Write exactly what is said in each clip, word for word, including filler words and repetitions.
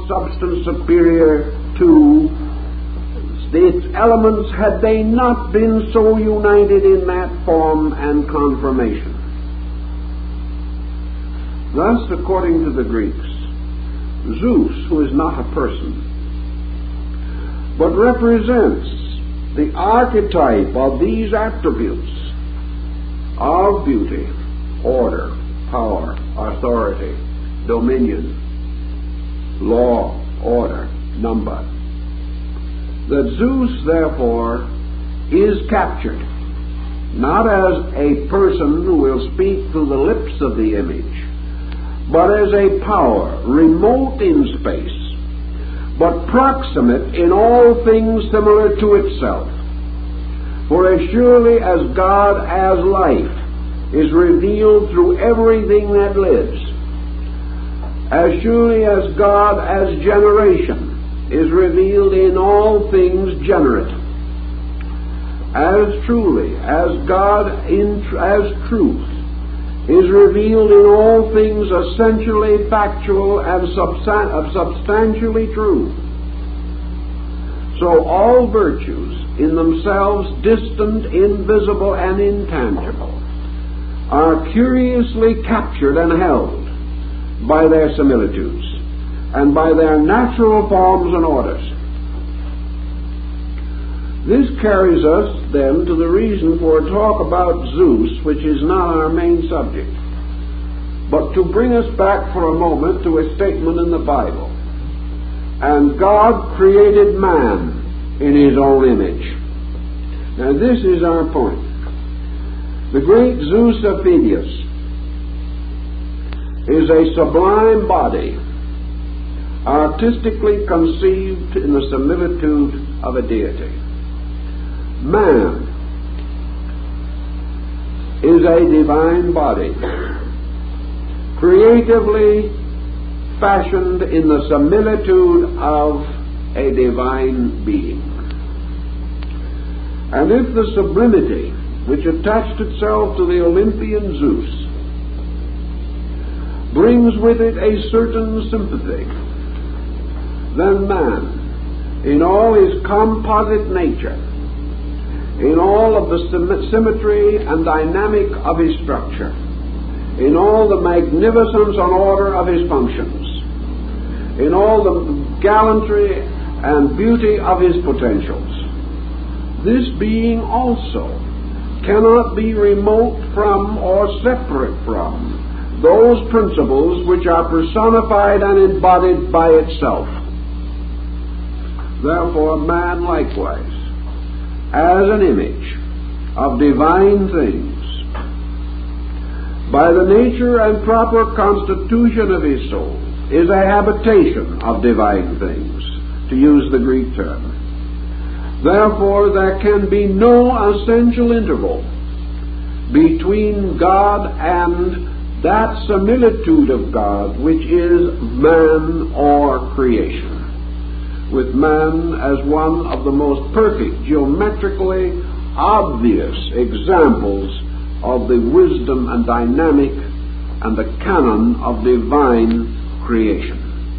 substance superior to its elements had they not been so united in that form and conformation. Thus, according to the Greeks, Zeus, who is not a person, but represents the archetype of these attributes of beauty, order, power, authority, dominion, law, order, number, that Zeus, therefore, is captured, not as a person who will speak through the lips of the image, but as a power remote in space, but proximate in all things similar to itself. For as surely as God as life is revealed through everything that lives, as surely as God as generation is revealed in all things generate, as truly as God in, as truth is revealed in all things essentially factual and substan- substantially true, so all virtues in themselves distant, invisible, and intangible are curiously captured and held by their similitudes and by their natural forms and orders. This carries us then to the reason for a talk about Zeus, which is not our main subject, but to bring us back for a moment to a statement in the Bible. And God created man in his own image. Now this is our point. The great Zeus of Phidias is a sublime body, artistically conceived in the similitude of a deity. Man is a divine body, creatively fashioned in the similitude of a divine being. And if the sublimity which attached itself to the Olympian Zeus brings with it a certain sympathy, then man, in all his composite nature, in all of the symmetry and dynamic of his structure, in all the magnificence and order of his functions, in all the gallantry and beauty of his potentials, this being also cannot be remote from or separate from those principles which are personified and embodied by itself. Therefore, man likewise, as an image of divine things, by the nature and proper constitution of his soul, is a habitation of divine things, to use the Greek term. Therefore, there can be no essential interval between God and that similitude of God which is man or creation, with man as one of the most perfect, geometrically obvious examples of the wisdom and dynamic and the canon of divine creation.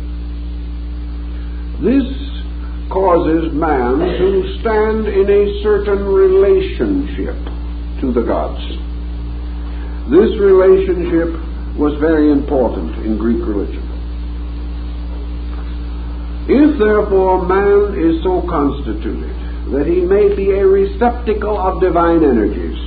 This causes man to stand in a certain relationship to the gods. This relationship was very important in Greek religion. If therefore man is so constituted that he may be a receptacle of divine energies,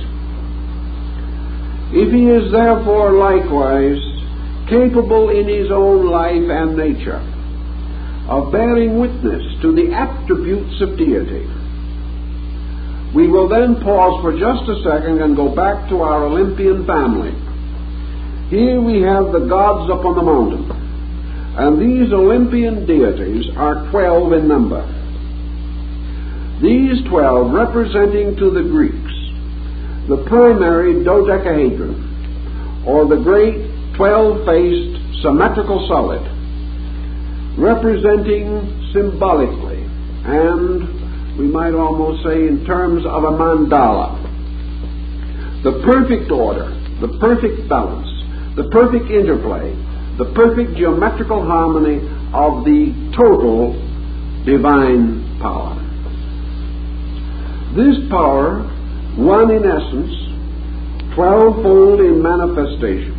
if he is therefore likewise capable in his own life and nature of bearing witness to the attributes of deity, we will then pause for just a second and go back to our Olympian family. Here we have the gods up on the mountain, and these Olympian deities are twelve in number. These twelve representing to the Greeks the primary dodecahedron, or the great twelve-faced symmetrical solid, representing symbolically, and we might almost say in terms of a mandala, the perfect order, the perfect balance, the perfect interplay, the perfect geometrical harmony of the total divine power. This power, one in essence, twelvefold in manifestation,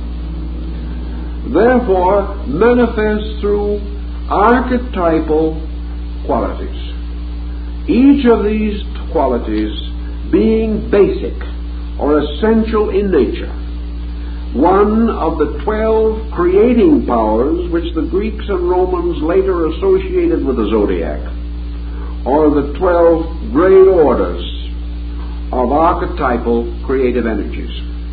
therefore manifests through archetypal qualities, each of these qualities being basic or essential in nature, one of the twelve creating powers which the Greeks and Romans later associated with the zodiac, or the twelve great orders of archetypal creative energies.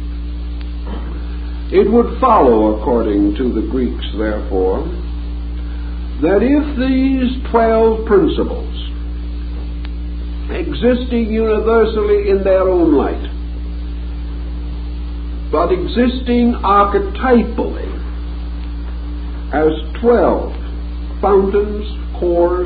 It would follow, according to the Greeks, therefore, that if these twelve principles, existing universally in their own light, but existing archetypally as twelve fountains, cores,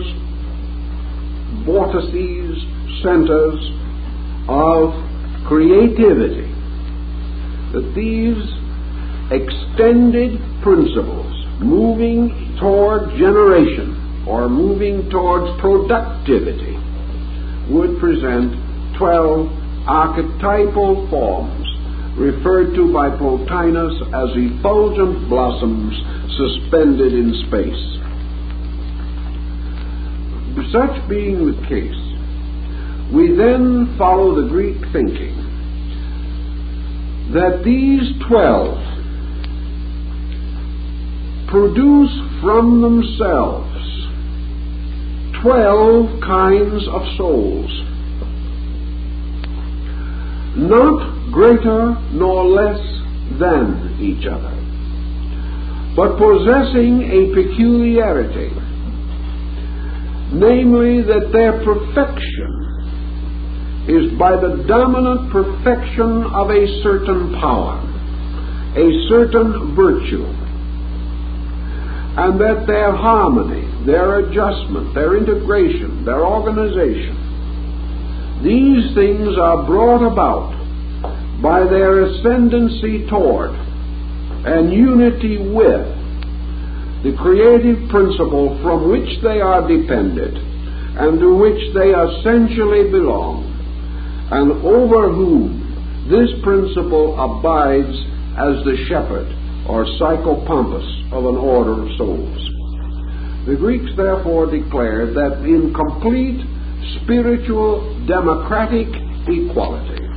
vortices, centers of creativity, that these extended principles moving toward generation or moving towards productivity would present twelve archetypal forms referred to by Plotinus as effulgent blossoms suspended in space. Such being the case, we then follow the Greek thinking that these twelve produce from themselves twelve kinds of souls, not greater nor less than each other, but possessing a peculiarity, namely that their perfection is by the dominant perfection of a certain power, a certain virtue, and that their harmony, their adjustment, their integration, their organization, these things are brought about by their ascendancy toward and unity with the creative principle from which they are dependent and to which they essentially belong, and over whom this principle abides as the shepherd or psychopompus of an order of souls. The Greeks therefore declared that in complete spiritual democratic equality,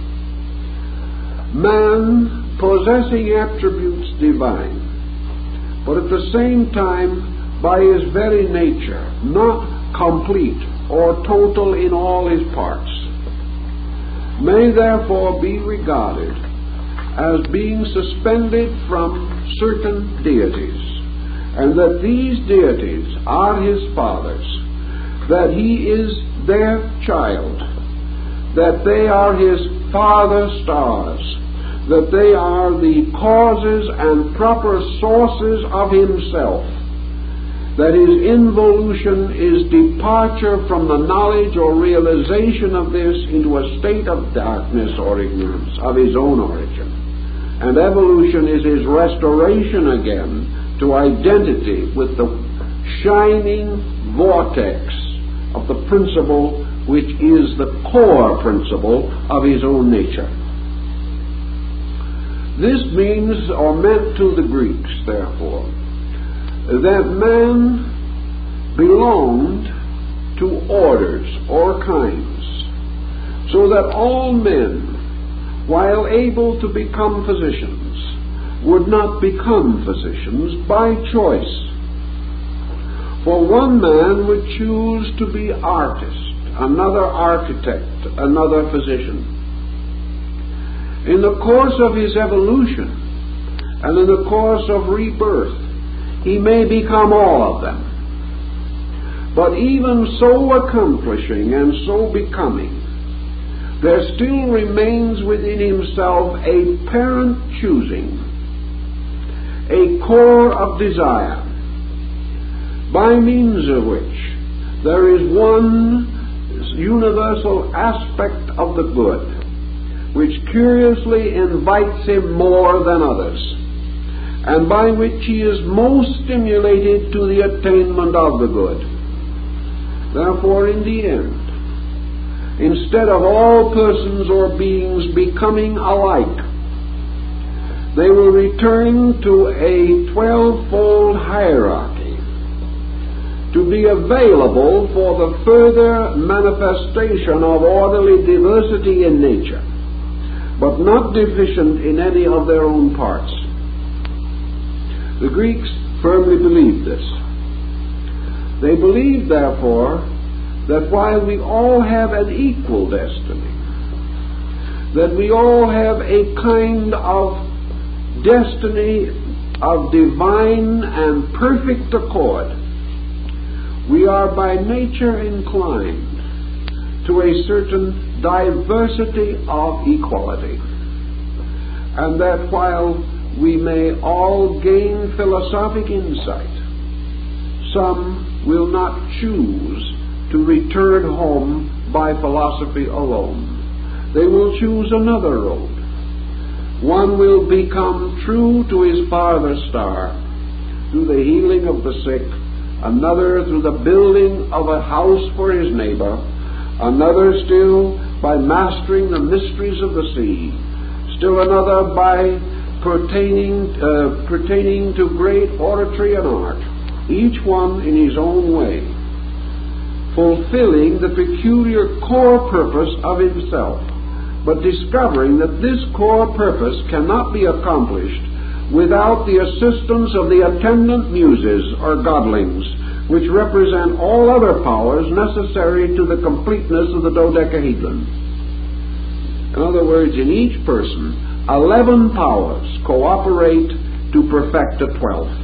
man possessing attributes divine, but at the same time by his very nature not complete or total in all his parts, may therefore be regarded as being suspended from certain deities, and that these deities are his fathers, that he is their child, that they are his father stars, that they are the causes and proper sources of himself, that his involution is departure from the knowledge or realization of this into a state of darkness or ignorance of his own origin. And evolution is his restoration again to identity with the shining vortex of the principle which is the core principle of his own nature. This means, or meant to the Greeks, therefore, that man belonged to orders or kinds, so that all men, while able to become physicians, would not become physicians by choice. For one man would choose to be artist, another architect, another physician. In the course of his evolution and in the course of rebirth, he may become all of them. But even so accomplishing and so becoming, there still remains within himself a parent choosing, a core of desire, by means of which there is one universal aspect of the good, which curiously invites him more than others, and by which he is most stimulated to the attainment of the good. Therefore, in the end, instead of all persons or beings becoming alike, they will return to a twelvefold hierarchy to be available for the further manifestation of orderly diversity in nature, but not deficient in any of their own parts. The Greeks firmly believed this. They believed, therefore, that while we all have an equal destiny, that we all have a kind of destiny of divine and perfect accord, we are by nature inclined to a certain diversity of equality, and that while we may all gain philosophic insight, some will not choose to return home by philosophy alone. They will choose another road. One will become true to his father star through the healing of the sick, another through the building of a house for his neighbor, another still by mastering the mysteries of the sea, still another by pertaining, uh, pertaining to great oratory and art, each one in his own way, fulfilling the peculiar core purpose of himself, but discovering that this core purpose cannot be accomplished without the assistance of the attendant muses or godlings, which represent all other powers necessary to the completeness of the dodecahedron. In other words, in each person, eleven powers cooperate to perfect the twelfth.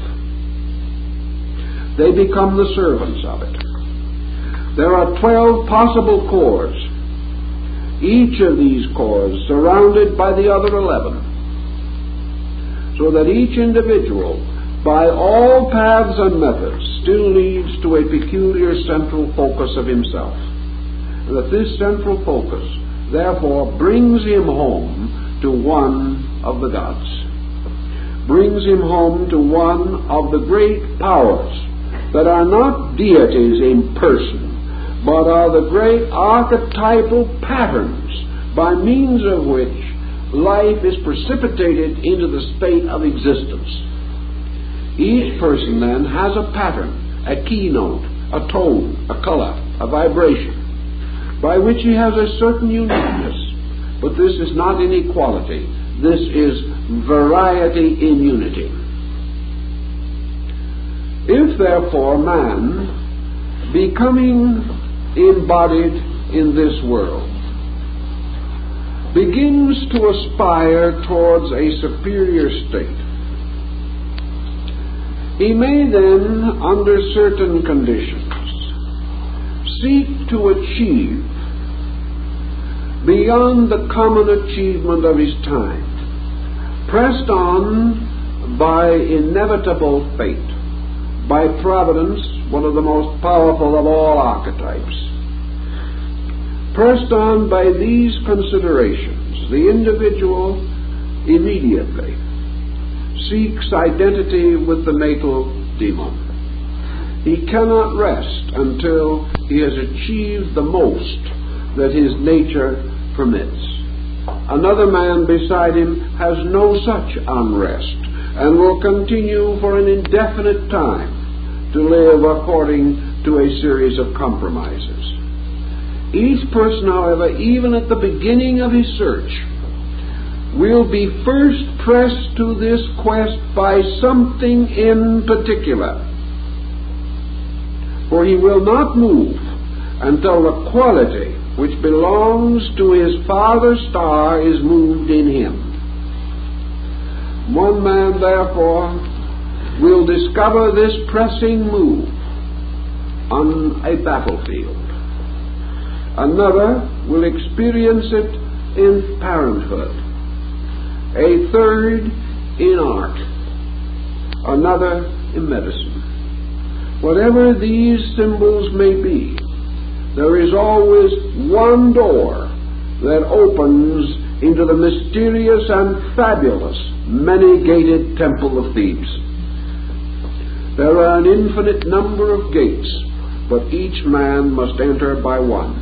They become the servants of it. There are twelve possible cores, each of these cores surrounded by the other eleven, so that each individual, by all paths and methods, still leads to a peculiar central focus of himself, and that this central focus, therefore, brings him home to one of the gods, brings him home to one of the great powers that are not deities in person, but are the great archetypal patterns by means of which life is precipitated into the state of existence. Each person then has a pattern, a keynote, a tone, a color, a vibration, by which he has a certain uniqueness. But this is not inequality. This is variety in unity. If, therefore, man, becoming embodied in this world, begins to aspire towards a superior state, he may then, under certain conditions, seek to achieve beyond the common achievement of his time, pressed on by inevitable fate, by providence, one of the most powerful of all archetypes. Pressed on by these considerations, the individual immediately seeks identity with the natal demon. He cannot rest until he has achieved the most that his nature permits. Another man beside him has no such unrest and will continue for an indefinite time to live according to a series of compromises. Each person, however, even at the beginning of his search, will be first pressed to this quest by something in particular, for he will not move until the quality which belongs to his father star is moved in him. One man, therefore, will discover this pressing move on a battlefield. Another will experience it in parenthood. A third in art. Another in medicine. Whatever these symbols may be, there is always one door that opens into the mysterious and fabulous many-gated temple of Thebes. There are an infinite number of gates, but each man must enter by one.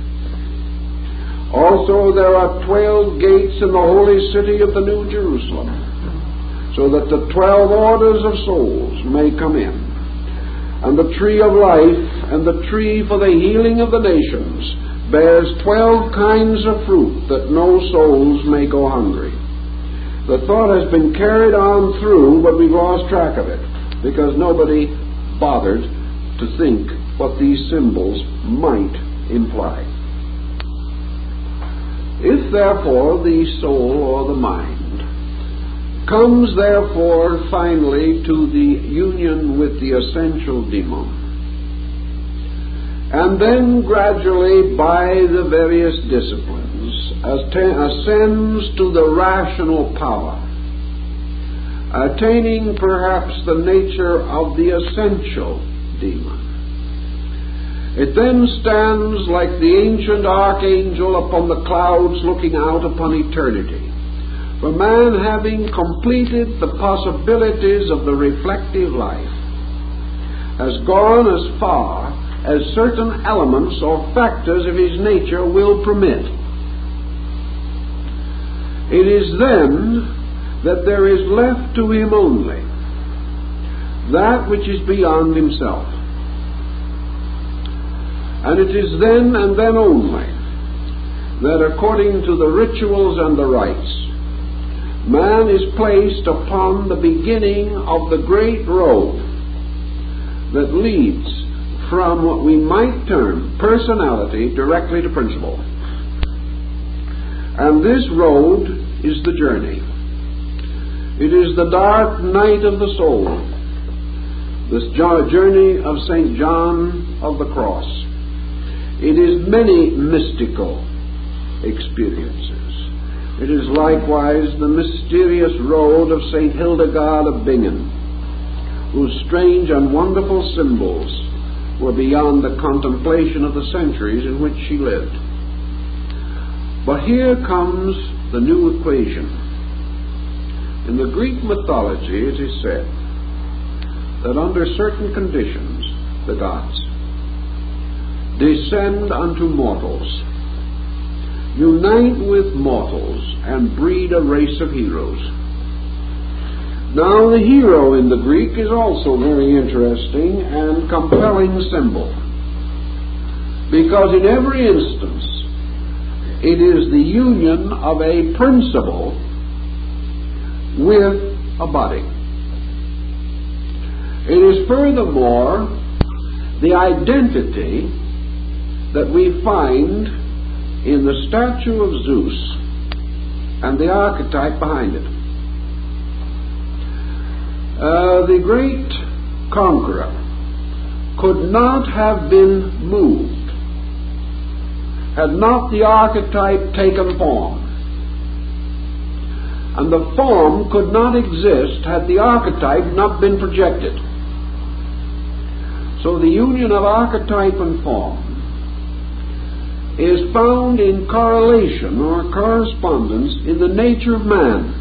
Also, there are twelve gates in the holy city of the New Jerusalem, so that the twelve orders of souls may come in. And the tree of life and the tree for the healing of the nations bears twelve kinds of fruit, that no souls may go hungry. The thought has been carried on through, but we've lost track of it, because nobody bothered to think what these symbols might imply. If therefore the soul or the mind comes therefore finally to the union with the essential demon, and then gradually by the various disciplines ascends to the rational power, attaining perhaps the nature of the essential demon, it then stands like the ancient archangel upon the clouds looking out upon eternity. For man, having completed the possibilities of the reflective life, has gone as far as certain elements or factors of his nature will permit. It is then that there is left to him only that which is beyond himself. And it is then and then only that, according to the rituals and the rites, man is placed upon the beginning of the great road that leads from what we might term personality directly to principle. And this road is the journey. It is the dark night of the soul, this journey of Saint John of the Cross. It is many mystical experiences. It is likewise the mysterious road of Saint Hildegard of Bingen, whose strange and wonderful symbols were beyond the contemplation of the centuries in which she lived. But here comes the new equation. In the Greek mythology it is said that under certain conditions the gods descend unto mortals, unite with mortals, and breed a race of heroes. Now, the hero in the Greek is also a very interesting and compelling symbol, because in every instance it is the union of a principle with a body. It is furthermore the identity that we find in the statue of Zeus and the archetype behind it. Uh, the great conqueror could not have been moved had not the archetype taken form. And the form could not exist had the archetype not been projected. So the union of archetype and form is found in correlation or correspondence in the nature of man.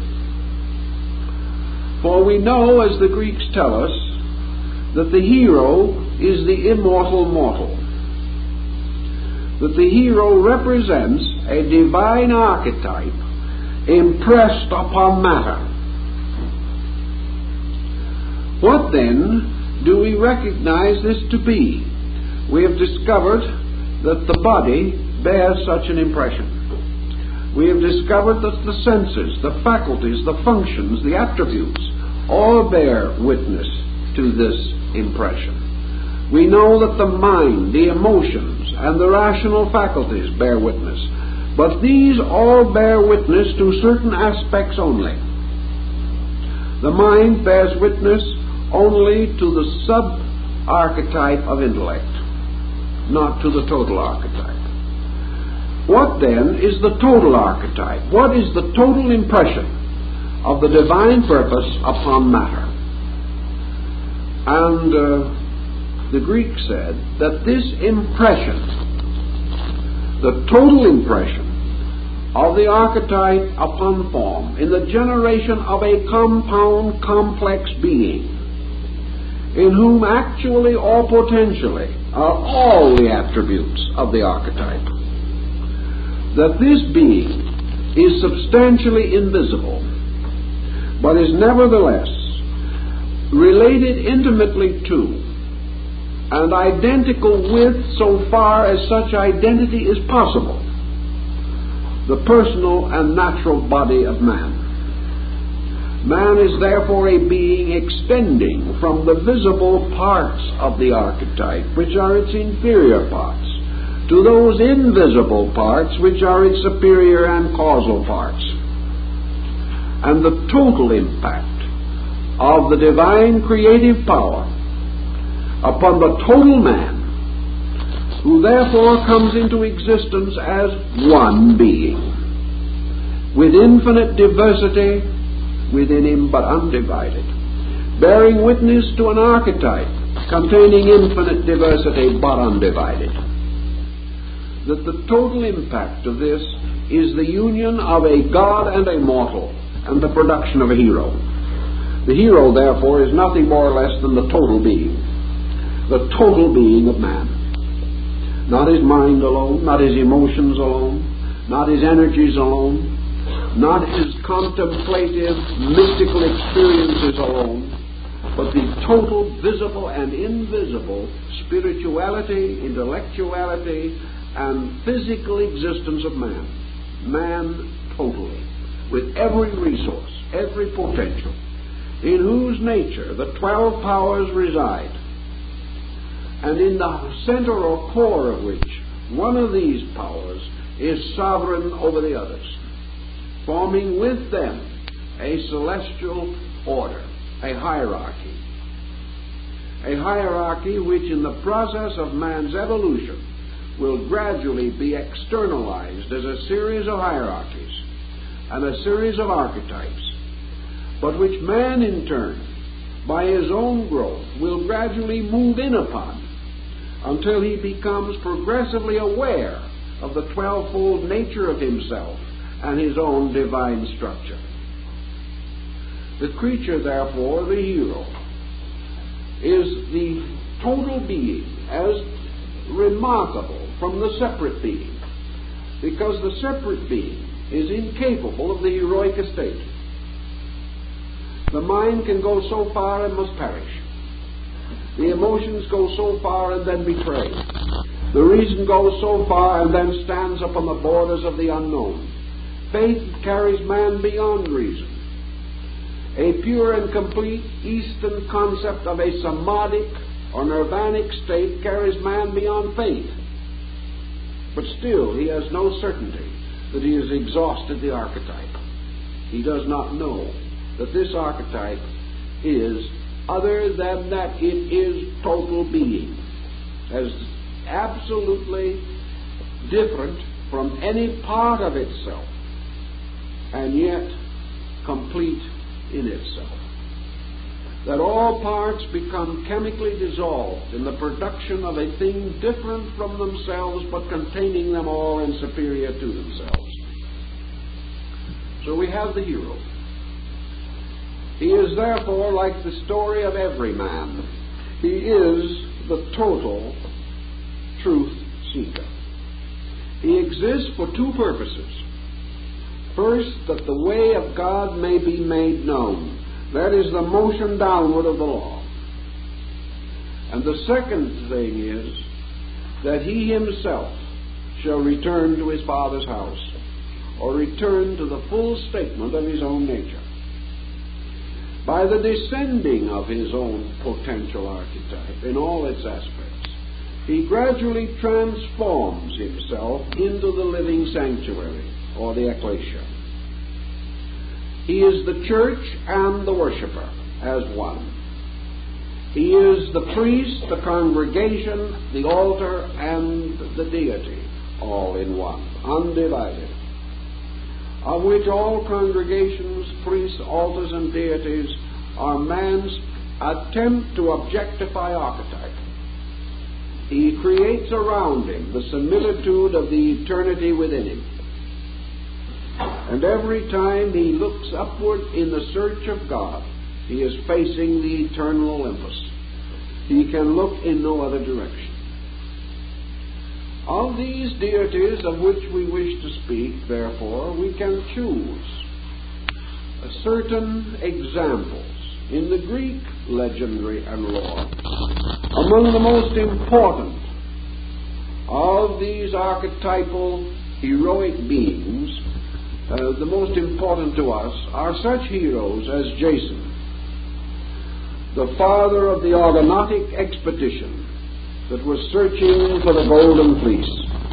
For we know, as the Greeks tell us, that the hero is the immortal mortal. That the hero represents a divine archetype impressed upon matter. What then do we recognize this to be? We have discovered that the body bears such an impression. We have discovered that the senses, the faculties, the functions, the attributes, all bear witness to this impression. We know that the mind, the emotions, and the rational faculties bear witness. But these all bear witness to certain aspects only. The mind bears witness only to the sub-archetype of intellect, not to the total archetype. What then is the total archetype? What is the total impression of the divine purpose upon matter? And uh, the Greek said that this impression, the total impression, of the archetype upon form, in the generation of a compound, complex being, in whom actually or potentially are all the attributes of the archetype, that this being is substantially invisible, but is nevertheless related intimately to and identical with, so far as such identity is possible, the personal and natural body of man. Man is therefore a being extending from the visible parts of the archetype, which are its inferior parts, to those invisible parts, which are its superior and causal parts. And the total impact of the divine creative power upon the total man, who therefore comes into existence as one being, with infinite diversity within him but undivided, bearing witness to an archetype containing infinite diversity but undivided. That the total impact of this is the union of a God and a mortal, and the production of a hero. The hero, therefore, is nothing more or less than the total being, the total being of man. Not his mind alone, not his emotions alone, not his energies alone, not his contemplative, mystical experiences alone, but the total visible and invisible spirituality, intellectuality, and physical existence of man. Man totally, with every resource, every potential, in whose nature the twelve powers reside, and in the center or core of which one of these powers is sovereign over the others, forming with them a celestial order, a hierarchy. A hierarchy which in the process of man's evolution will gradually be externalized as a series of hierarchies and a series of archetypes, but which man in turn, by his own growth, will gradually move in upon until he becomes progressively aware of the twelvefold nature of himself and his own divine structure. The creature, therefore, the hero, is the total being as remarkable from the separate being, because the separate being is incapable of the heroic estate. The mind can go so far and must perish. The emotions go so far and then betray. The reason goes so far and then stands upon the borders of the unknown. Faith carries man beyond reason. A pure and complete Eastern concept of a samadhic or nirvanic state carries man beyond faith. But still, he has no certainty that he has exhausted the archetype. He does not know that this archetype is other than that it is total being, as absolutely different from any part of itself, and yet complete in itself. That all parts become chemically dissolved in the production of a thing different from themselves but containing them all and superior to themselves. So we have the hero. He is therefore like the story of every man. He is the total truth seeker. He exists for two purposes. First, that the way of God may be made known. That is the motion downward of the law. And the second thing is that he himself shall return to his Father's house, or return to the full statement of his own nature. By the descending of his own potential archetype in all its aspects, he gradually transforms himself into the living sanctuary, or the ecclesia. He is the church and the worshipper as one. He is the priest, the congregation, the altar, and the deity, all in one, undivided, of which all congregations, priests, altars, and deities are man's attempt to objectify archetype. He creates around him the similitude of the eternity within him. And every time he looks upward in the search of God, he is facing the eternal Olympus. He can look in no other direction. Of these deities of which we wish to speak, therefore, we can choose certain examples in the Greek legendary and lore. Among the most important of these archetypal heroic beings, uh, the most important to us, are such heroes as Jason, the father of the Argonautic expedition that was searching for the Golden Fleece.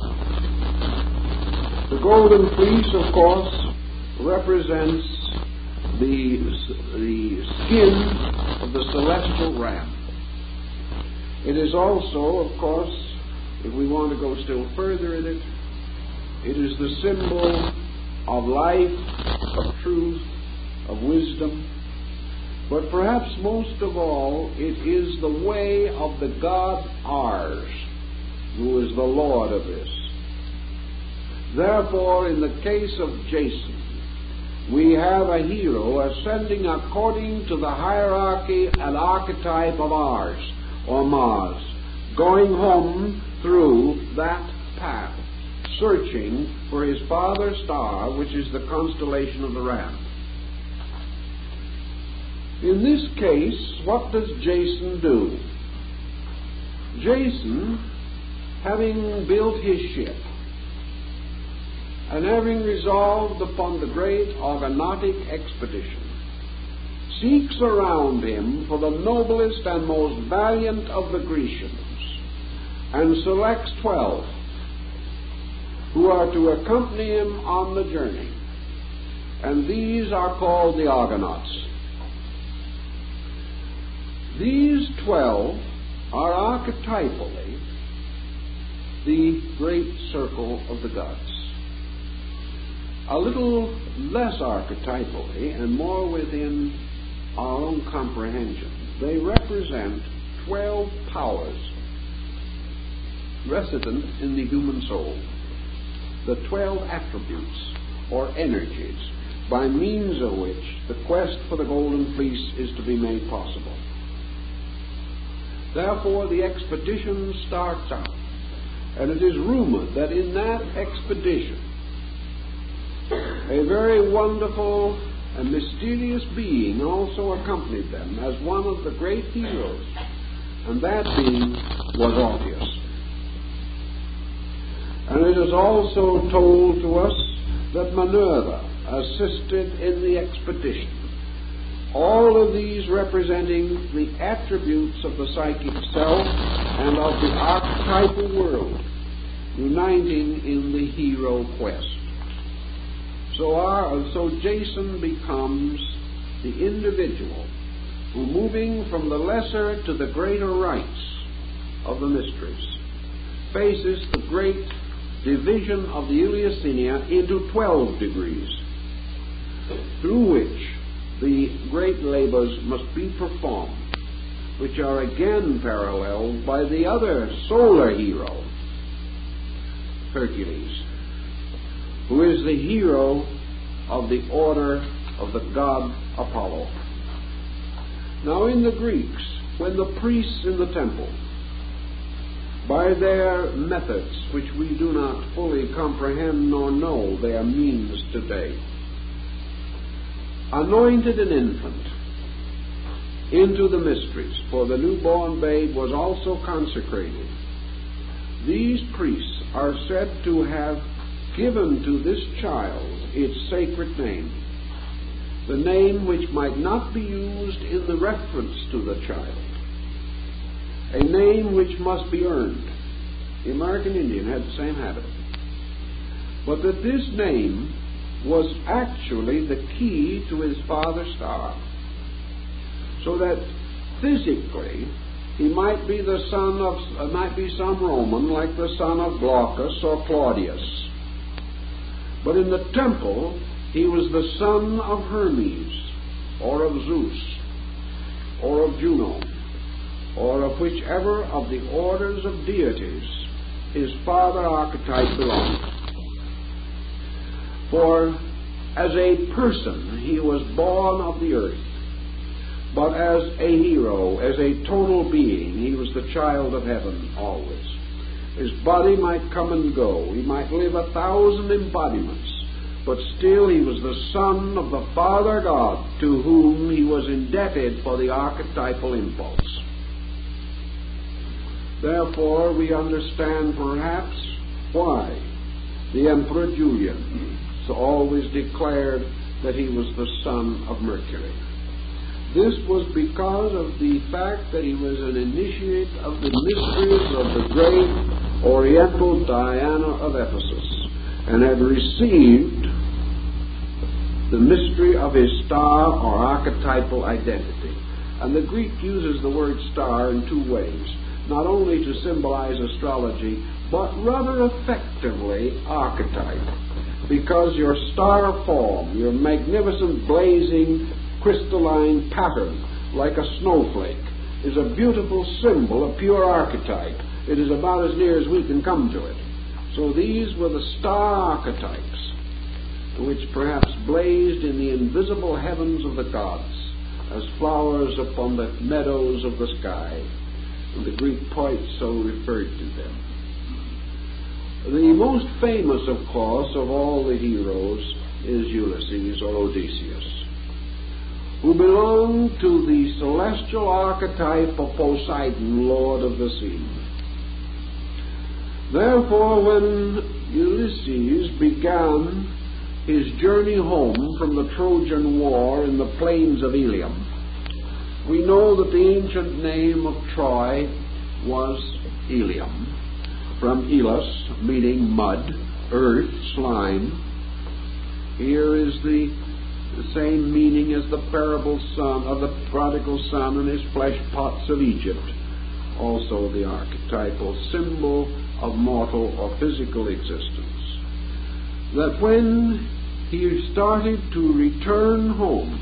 The Golden Fleece, of course, represents the, the skin of the celestial ram. It is also, of course, if we want to go still further in it, it is the symbol of life, of truth, of wisdom. But perhaps most of all, it is the way of the god Ars, who is the Lord of this. Therefore, in the case of Jason, we have a hero ascending according to the hierarchy and archetype of Ars, or Mars, going home through that path, searching for his father's star, which is the constellation of the Ram. In this case, what does Jason do? Jason, having built his ship, and having resolved upon the great Argonautic expedition, seeks around him for the noblest and most valiant of the Grecians, and selects twelve who are to accompany him on the journey. And these are called the Argonauts. These twelve are archetypally the great circle of the gods. A little less archetypally and more within our own comprehension, they represent twelve powers resident in the human soul, the twelve attributes or energies by means of which the quest for the Golden Fleece is to be made possible. Therefore, the expedition starts out, and it is rumored that in that expedition a very wonderful and mysterious being also accompanied them as one of the great heroes, and that being was Orpheus. And it is also told to us that Minerva assisted in the expedition. All of these representing the attributes of the psychic self and of the archetypal world, uniting in the hero quest. So, our, so Jason becomes the individual who, moving from the lesser to the greater rites of the mysteries, faces the great division of the Eleusinian into twelve degrees, through which the great labors must be performed, which are again paralleled by the other solar hero, Hercules, who is the hero of the order of the god Apollo. Now, in the Greeks, when the priests in the temple, by their methods, which we do not fully comprehend nor know their means today, anointed an infant into the mysteries, for the newborn babe was also consecrated, these priests are said to have given to this child its sacred name, the name which might not be used in the reference to the child, a name which must be earned. The American Indian had the same habit. But that this name was actually the key to his father's star, so that physically he might be the son of, uh, might be some Roman, like the son of Glaucus or Claudius. But in the temple, he was the son of Hermes, or of Zeus, or of Juno, or of whichever of the orders of deities his father archetype belonged. For as a person, he was born of the earth. But as a hero, as a total being, he was the child of heaven always. His body might come and go. He might live a thousand embodiments. But still he was the Son of the Father God, to whom he was indebted for the archetypal impulse. Therefore, we understand perhaps why the Emperor Julian always declared that he was the son of Mercury. This was because of the fact that he was an initiate of the mysteries of the great Oriental Diana of Ephesus, and had received the mystery of his star or archetypal identity. And the Greek uses the word star in two ways, not only to symbolize astrology, but rather effectively archetype, because your star form, your magnificent blazing crystalline pattern, like a snowflake, is a beautiful symbol, a pure archetype. It is about as near as we can come to it. So these were the star archetypes, which perhaps blazed in the invisible heavens of the gods as flowers upon the meadows of the sky. And the Greek poets so referred to them. The most famous, of course, of all the heroes is Ulysses or Odysseus, who belonged to the celestial archetype of Poseidon, Lord of the sea. Therefore, when Ulysses began his journey home from the Trojan War in the plains of Ilium, we know that the ancient name of Troy was Ilium, from Elos, meaning mud, earth, slime. Here is the, the same meaning as the parable son of the prodigal son and his flesh pots of Egypt, also the archetypal symbol of mortal or physical existence. That when he started to return home,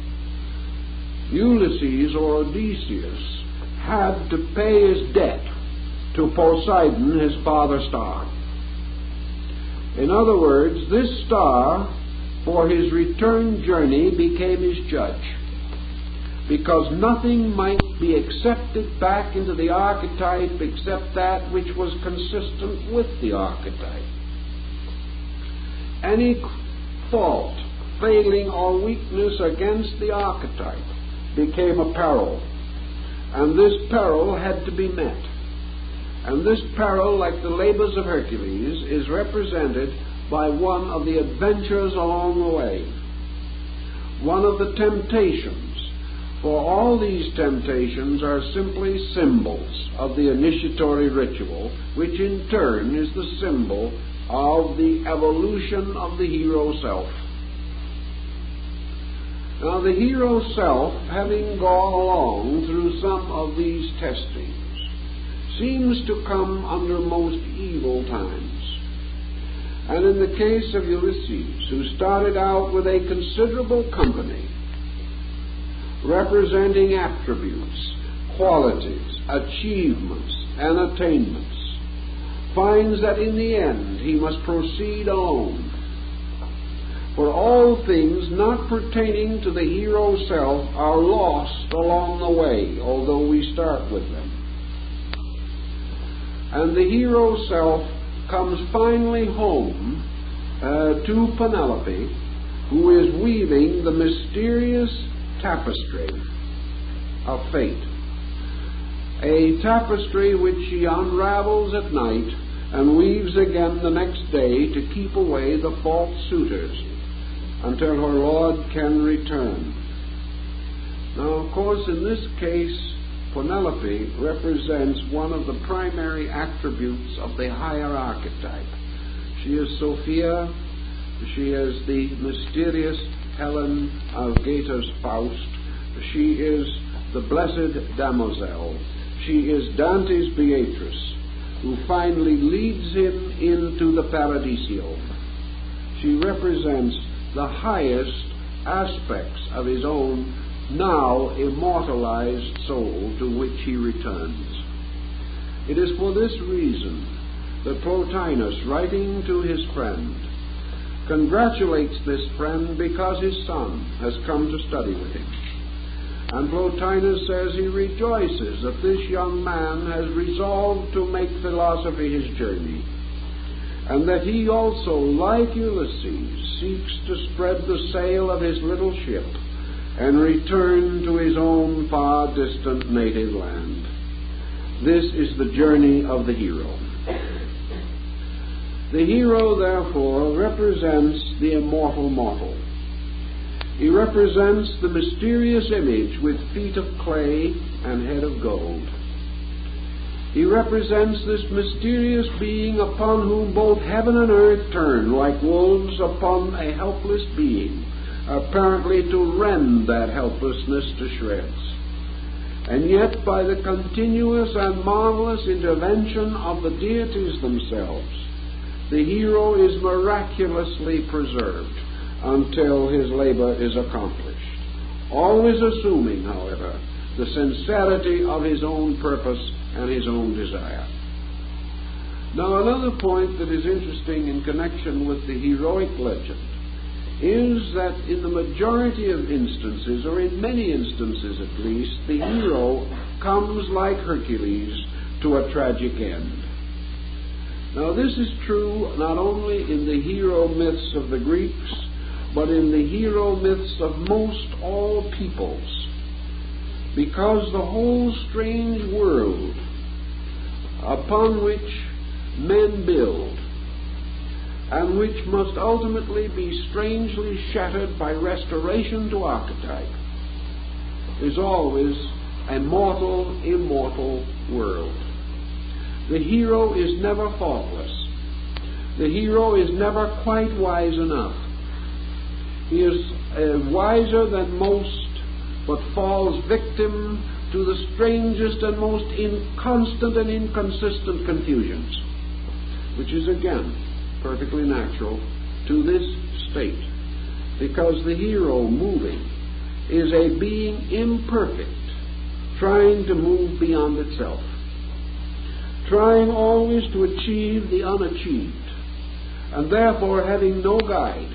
Ulysses or Odysseus had to pay his debt to Poseidon, his father star. In other words, this star, for his return journey, became his judge, because nothing might be accepted back into the archetype except that which was consistent with the archetype. Any fault, failing, or weakness against the archetype became a peril, and this peril had to be met. And this peril, like the labors of Hercules, is represented by one of the adventures along the way, one of the temptations. For all these temptations are simply symbols of the initiatory ritual, which in turn is the symbol of the evolution of the hero self. Now, the hero self, having gone along through some of these testings, seems to come under most evil times. And in the case of Ulysses, who started out with a considerable company, representing attributes, qualities, achievements, and attainments, finds that in the end he must proceed alone. For all things not pertaining to the hero self are lost along the way, although we start with them. And the hero self comes finally home uh, to Penelope, who is weaving the mysterious tapestry of fate. A tapestry which she unravels at night and weaves again the next day to keep away the false suitors until her Lord can return. Now, of course, in this case, Penelope represents one of the primary attributes of the higher archetype. She is Sophia. She is the mysterious Helen of Goethe's Faust. She is the blessed damozel. She is Dante's Beatrice, who finally leads him into the Paradiso. She represents the highest aspects of his own now immortalized soul, to which he returns. It is for this reason that Plotinus, writing to his friend, congratulates this friend because his son has come to study with him. And Plotinus says he rejoices that this young man has resolved to make philosophy his journey, and that he also, like Ulysses, seeks to spread the sail of his little ship and return to his own far distant native land. This is the journey of the hero. The hero, therefore, represents the immortal mortal. He represents the mysterious image with feet of clay and head of gold. He represents this mysterious being upon whom both heaven and earth turn like wolves upon a helpless being, apparently to rend that helplessness to shreds. And yet, by the continuous and marvelous intervention of the deities themselves, the hero is miraculously preserved until his labor is accomplished, always assuming, however, the sincerity of his own purpose and his own desire. Now, another point that is interesting in connection with the heroic legend is that in the majority of instances, or in many instances at least, the hero comes like Hercules to a tragic end. Now, this is true not only in the hero myths of the Greeks, but in the hero myths of most all peoples, because the whole strange world upon which men build, and which must ultimately be strangely shattered by restoration to archetype, is always a mortal, immortal world. The hero is never faultless. The hero is never quite wise enough. He is uh, wiser than most, but falls victim to the strangest and most inconstant and inconsistent confusions, which is again perfectly natural to this state, because the hero moving is a being imperfect, trying to move beyond itself, trying always to achieve the unachieved, and therefore having no guide,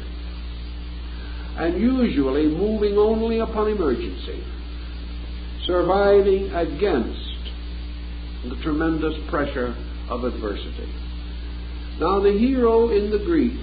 and usually moving only upon emergency, surviving against the tremendous pressure of adversity. Now, the hero in the Greek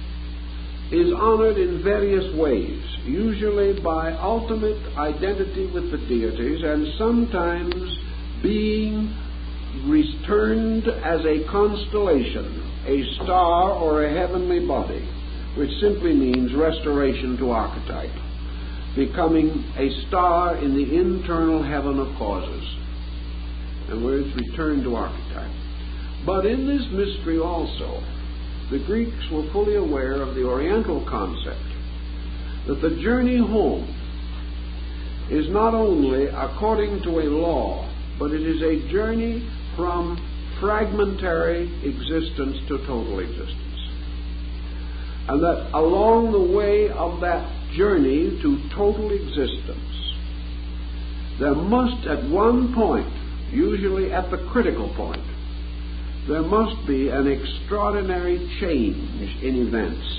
is honored in various ways, usually by ultimate identity with the deities, and sometimes being returned as a constellation, a star or a heavenly body, which simply means restoration to archetype, becoming a star in the internal heaven of causes. In other words, return to archetype. But in this mystery also, the Greeks were fully aware of the Oriental concept that the journey home is not only according to a law, but it is a journey from fragmentary existence to total existence. And that along the way of that journey to total existence, there must at one point, usually at the critical point, there must be an extraordinary change in events.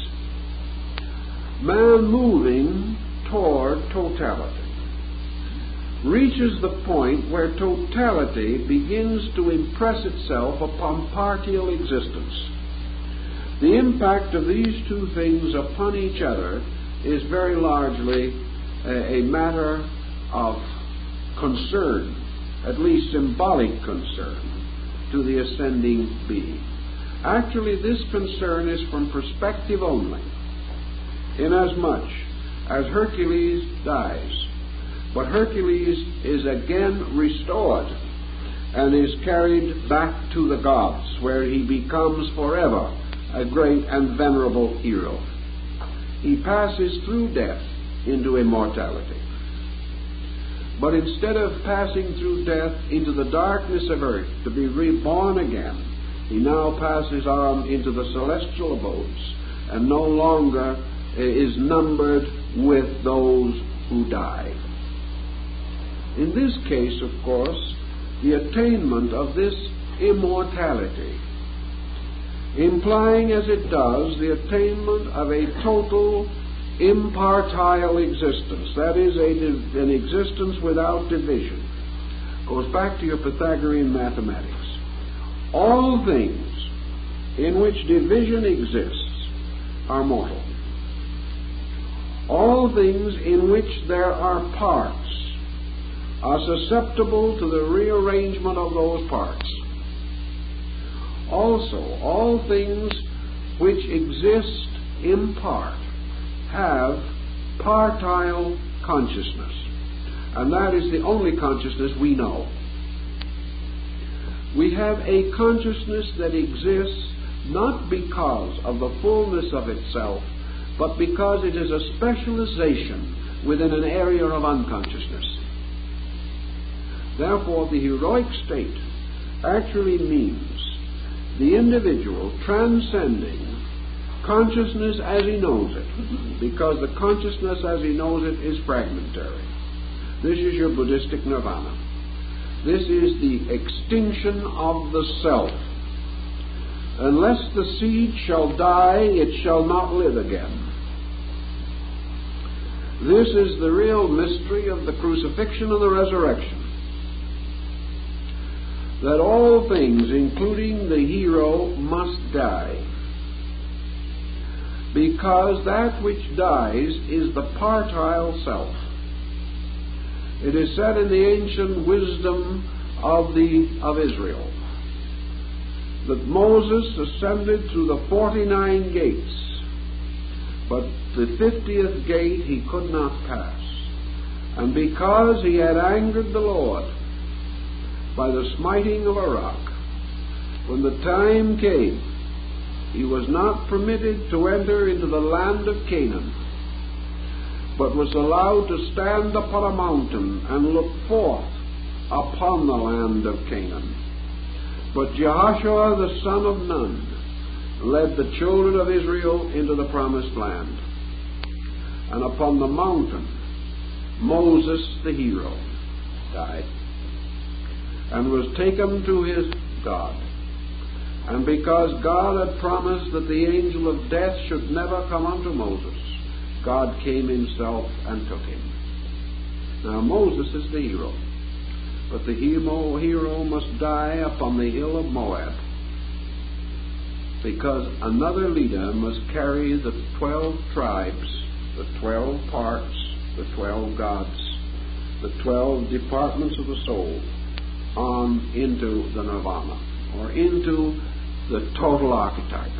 Man moving toward totality reaches the point where totality begins to impress itself upon partial existence. The impact of these two things upon each other is very largely a, a matter of concern, at least symbolic concern, to the ascending being. Actually, this concern is from perspective only, inasmuch as Hercules dies, but Hercules is again restored and is carried back to the gods, where he becomes forever a great and venerable hero. He passes through death into immortality. But instead of passing through death into the darkness of earth to be reborn again, he now passes on into the celestial abodes and no longer is numbered with those who die. In this case, of course, the attainment of this immortality implying as it does the attainment of a total impartile existence, that is, a, an existence without division. Goes back to your Pythagorean mathematics. All things in which division exists are mortal. All things in which there are parts are susceptible to the rearrangement of those parts. Also, all things which exist in part have partile consciousness, and that is the only consciousness we know. We have a consciousness that exists not because of the fullness of itself, but because it is a specialization within an area of unconsciousness. Therefore, the heroic state actually means the individual transcending consciousness as he knows it, because the consciousness as he knows it is fragmentary. This is your Buddhistic nirvana. This is the extinction of the self. Unless the seed shall die, it shall not live again. This is the real mystery of the crucifixion and the resurrection. That all things, including the hero, must die. Because that which dies is the partile self. It is said in the ancient wisdom of the of Israel that Moses ascended through the forty-nine gates, but the fiftieth gate he could not pass. And because he had angered the Lord by the smiting of a rock, when the time came, he was not permitted to enter into the land of Canaan, but was allowed to stand upon a mountain and look forth upon the land of Canaan. But Jehoshua the son of Nun led the children of Israel into the promised land. And upon the mountain, Moses the hero died and was taken to his God. And because God had promised that the angel of death should never come unto Moses, God came himself and took him. Now Moses is the hero, but the hero, hero must die upon the hill of Moab, because another leader must carry the twelve tribes, the twelve parts, the twelve gods, the twelve departments of the soul on into the nirvana, or into the total archetype.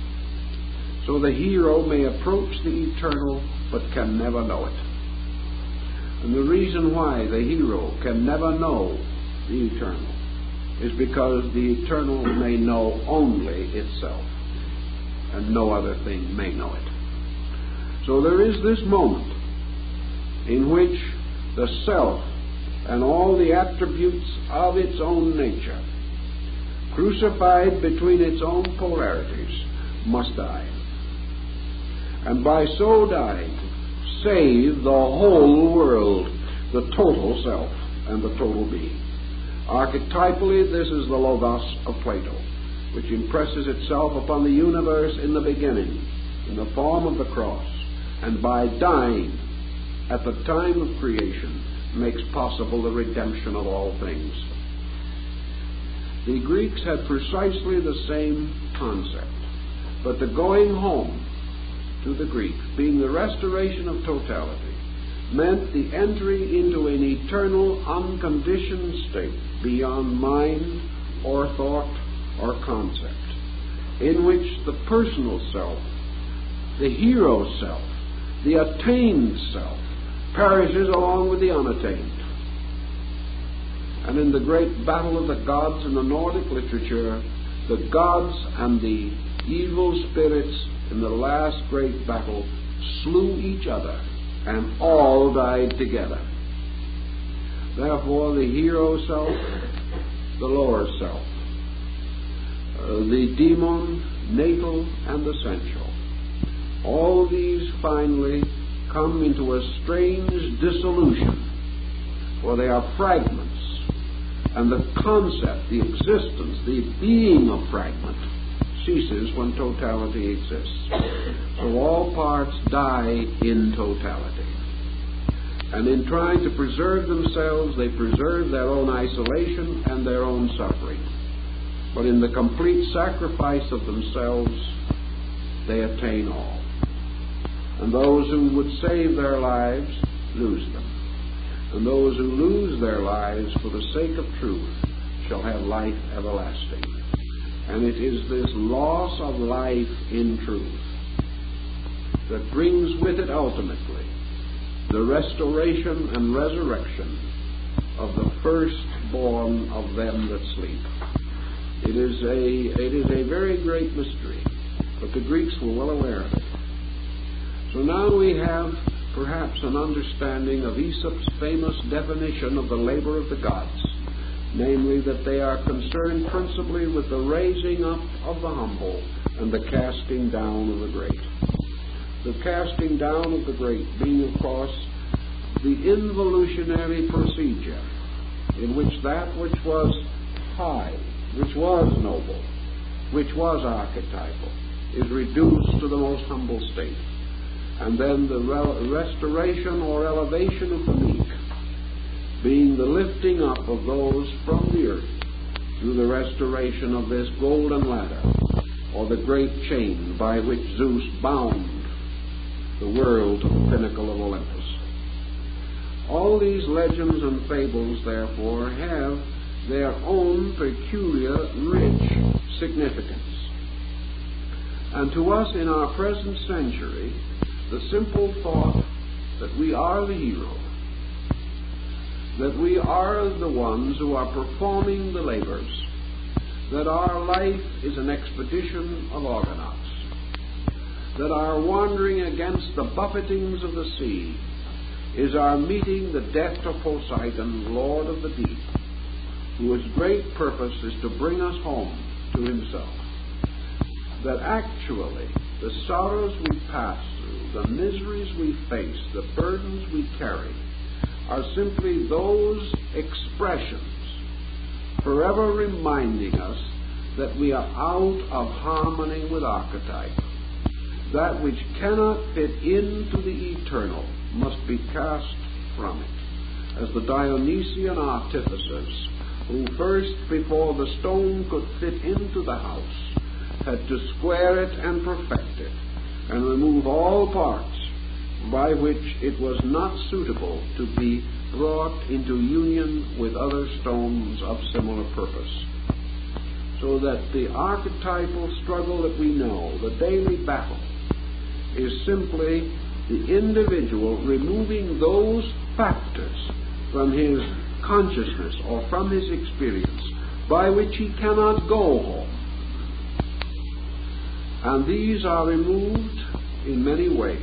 So the hero may approach the eternal but can never know it. And the reason why the hero can never know the eternal is because the eternal may know only itself, and no other thing may know it. So there is this moment in which the self and all the attributes of its own nature, crucified between its own polarities, must die. And by so dying, save the whole world, the total self and the total being. Archetypally, this is the Logos of Plato, which impresses itself upon the universe in the beginning, in the form of the cross, and by dying at the time of creation, makes possible the redemption of all things. The Greeks had precisely the same concept, but the going home to the Greeks, being the restoration of totality, meant the entry into an eternal, unconditioned state beyond mind or thought or concept, in which the personal self, the hero self, the attained self, perishes along with the unattained. And in the great battle of the gods in the Nordic literature, the gods and the evil spirits in the last great battle slew each other, and all died together. Therefore, the hero self, the lower self, uh, the demon, natal, and essential, all these finally come into a strange dissolution, for they are fragments, and the concept, the existence, the being of fragment ceases when totality exists. So all parts die in totality. And in trying to preserve themselves, they preserve their own isolation and their own suffering. But in the complete sacrifice of themselves, they attain all. And those who would save their lives lose them. And those who lose their lives for the sake of truth shall have life everlasting. And it is this loss of life in truth that brings with it ultimately the restoration and resurrection of the firstborn of them that sleep. It is a, it is a very great mystery, but the Greeks were well aware of it. So now we have perhaps an understanding of Aesop's famous definition of the labor of the gods, namely that they are concerned principally with the raising up of the humble and the casting down of the great. The casting down of the great being, of course, the involutionary procedure in which that which was high, which was noble, which was archetypal, is reduced to the most humble state. And then the re- restoration or elevation of the meek, being the lifting up of those from the earth through the restoration of this golden ladder, or the great chain by which Zeus bound the world to the pinnacle of Olympus. All these legends and fables, therefore, have their own peculiar, rich significance. And to us in our present century, the simple thought that we are the hero, that we are the ones who are performing the labors, that our life is an expedition of Argonauts, that our wandering against the buffetings of the sea is our meeting the death of Poseidon, Lord of the deep, whose great purpose is to bring us home to himself. That actually the sorrows we pass through, the miseries we face, the burdens we carry, are simply those expressions forever reminding us that we are out of harmony with archetype. That which cannot fit into the eternal must be cast from it, as the Dionysian artificers, who first, before the stone could fit into the house, had to square it and perfect it, and remove all parts by which it was not suitable to be brought into union with other stones of similar purpose. So that the archetypal struggle that we know, the daily battle, is simply the individual removing those factors from his consciousness or from his experience by which he cannot go home. And these are removed in many ways.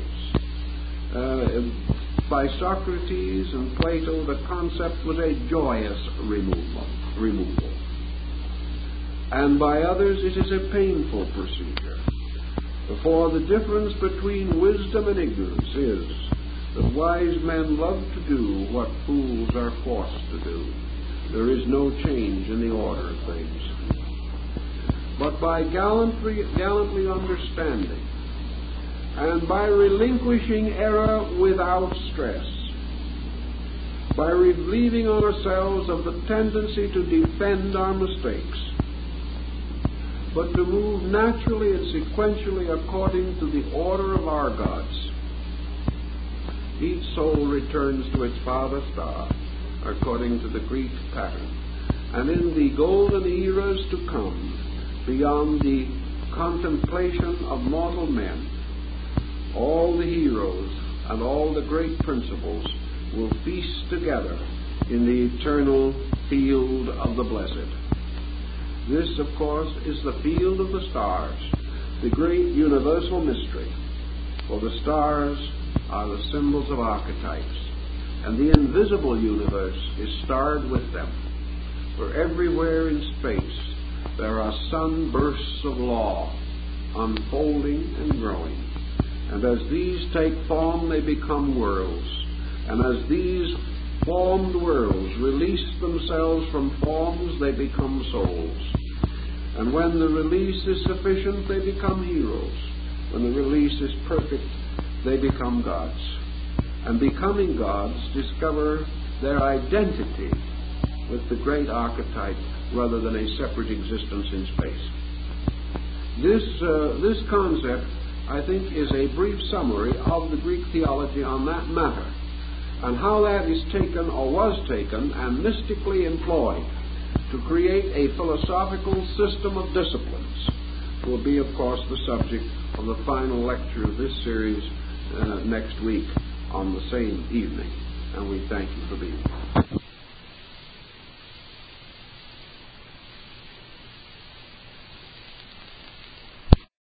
Uh, by Socrates and Plato, the concept was a joyous removal, removal. And by others, it is a painful procedure. For the difference between wisdom and ignorance is that wise men love to do what fools are forced to do. There is no change in the order of things. But by gallantly, gallantly understanding, and by relinquishing error without stress, by relieving ourselves of the tendency to defend our mistakes, but to move naturally and sequentially according to the order of our gods, each soul returns to its father star according to the Greek pattern. And in the golden eras to come, beyond the contemplation of mortal men, all the heroes and all the great principles will feast together in the eternal field of the blessed. This, of course, is the field of the stars, the great universal mystery, for the stars are the symbols of archetypes, and the invisible universe is starred with them. For everywhere in space there are sunbursts of law, unfolding and growing. And as these take form, they become worlds. And as these formed worlds release themselves from forms, they become souls. And when the release is sufficient, they become heroes. When the release is perfect, they become gods. And becoming gods, discover their identity with the great archetype rather than a separate existence in space. This, uh, this concept, I think, is a brief summary of the Greek theology on that matter, and how that is taken or was taken and mystically employed to create a philosophical system of disciplines will be, of course, the subject of the final lecture of this series uh, next week on the same evening. And we thank you for being here.